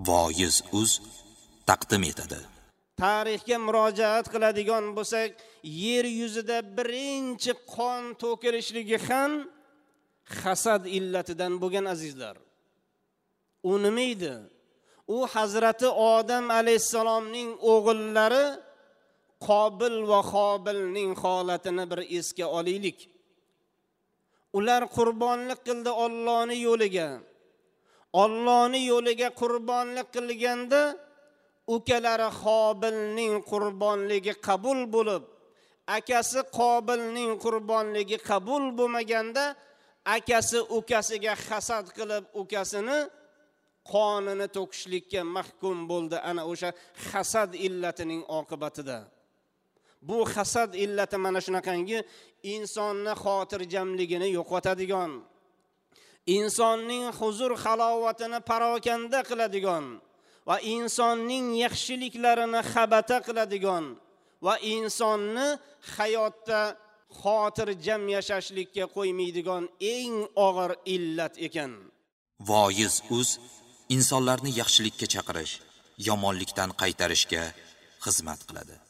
Voiz.uz taqdim etadi. Tarixga murojaat qiladigan bo'lsak, yer yuzida birinchi qon to'kilishligi ham hasad illatidan bo'lgan azizlar. U nima edi? U Hazrati Odam alayhisalomning o'g'illari Qobil va Xobilning holatini bir esga olaylik. Ular qurbonlik qildi Allohning yo'liga. Allohning yo'liga qurbonlik qilganda ukalari Xobilning qurbonligi qabul bo'lib, akasi Qobilning qurbonligi qabul bo'lmaganda akasi ukasiga hasad qilib ukasini qonini to'kishlikka mahkum bo'ldi. Ana o'sha hasad illatining oqibatida. Bu hasad illati mana shunaqangi insonni xotirjamligini yo'qotadigan, insonning huzur halovatini parokanda qiladigan va insonning yaxshiliklarini xabata qiladigan va insonni hayotda xotirjam yashashlikka qo'ymaydigan eng og'ir illat ekan. Voiz.uz insonlarni yaxshilikka chaqirish, yomonlikdan qaytarishga xizmat qiladi.